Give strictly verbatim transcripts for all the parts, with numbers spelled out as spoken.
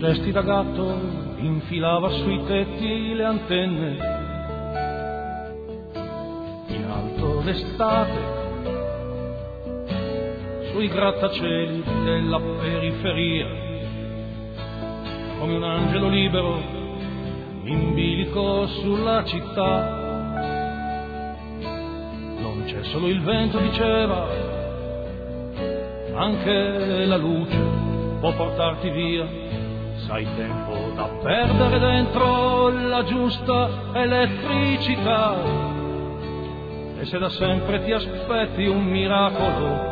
gesti da gatto infilava sui tetti le antenne, in alto d'estate, sui grattacieli della periferia, come un angelo libero in bilico sulla città. Non c'è solo il vento, diceva, anche la luce può portarti via. Sai, tempo da perdere dentro la giusta elettricità, e se da sempre ti aspetti un miracolo,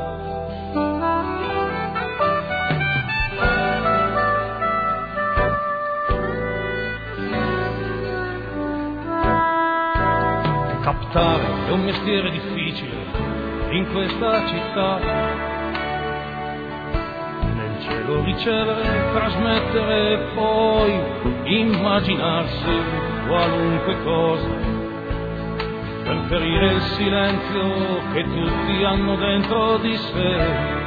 captare è un mestiere difficile in questa città. Nel cielo ricevere, trasmettere e poi immaginarsi qualunque cosa per ferire il silenzio che tutti hanno dentro di sé.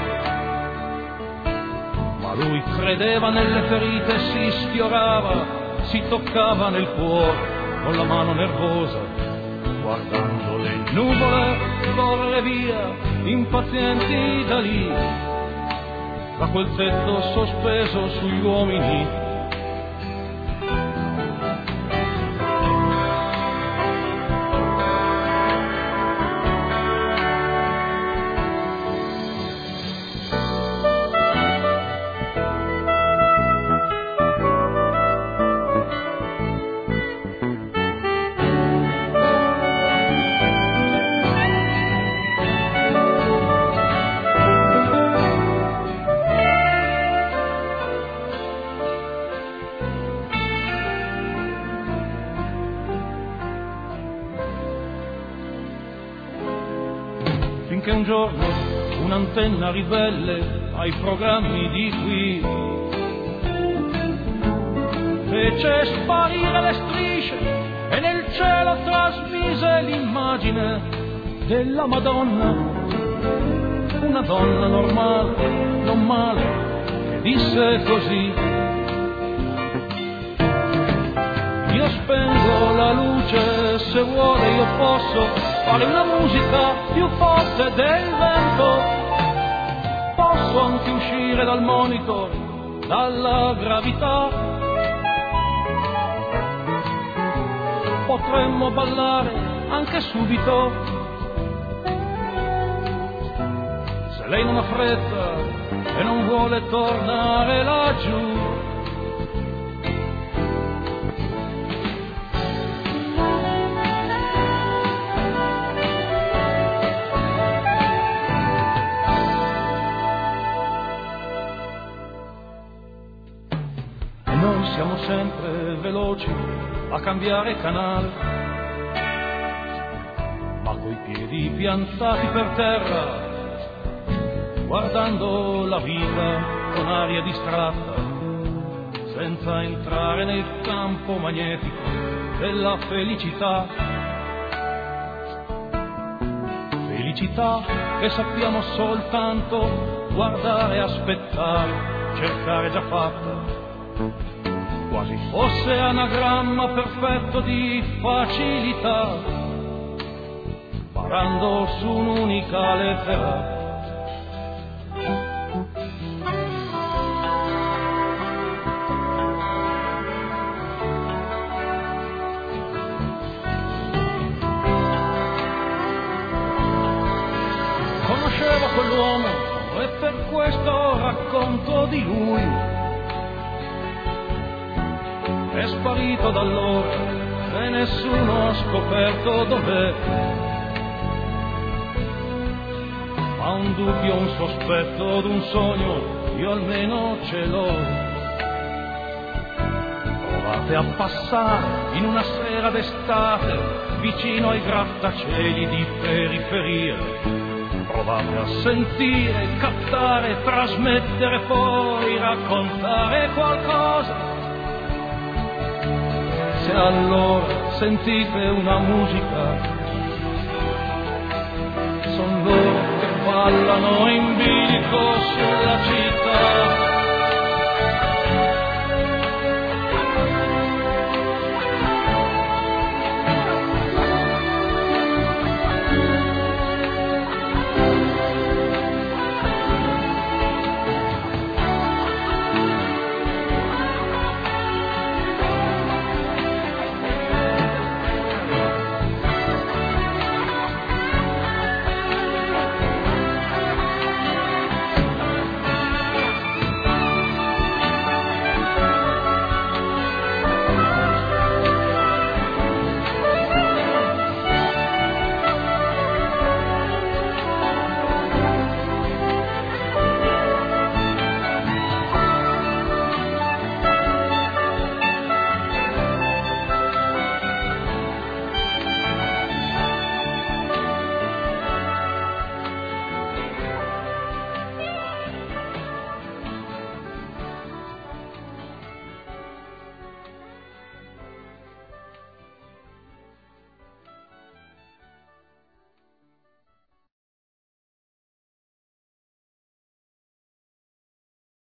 Ma lui credeva nelle ferite, si sfiorava, si toccava nel cuore con la mano nervosa, guardando le nuvole correre via, impazienti da lì, da quel tetto sospeso sugli uomini. Finché un giorno un'antenna ribelle ai programmi di qui fece sparire le strisce e nel cielo trasmise l'immagine della Madonna, una donna normale, non male, che disse così: io spengo la luce, se vuole io posso fare una musica più forte del vento, posso anche uscire dal monitor, dalla gravità, potremmo ballare anche subito, se lei non ha fretta e non vuole tornare laggiù. Siamo sempre veloci a cambiare canale, ma coi piedi piantati per terra, guardando la vita con aria distratta, senza entrare nel campo magnetico della felicità. Felicità che sappiamo soltanto guardare e aspettare, cercare già fatta, quasi fosse anagramma perfetto di facilità, parando su un'unica lettera. Conoscevo quell'uomo e per questo racconto di lui. È sparito da allora e nessuno ha scoperto dov'è, ma un dubbio, un sospetto d'un sogno io almeno ce l'ho. Provate a passare in una sera d'estate vicino ai grattacieli di periferia, provate a sentire, captare, trasmettere, poi raccontare qualcosa. Se allora sentite una musica, son loro che ballano in bilico sulla città.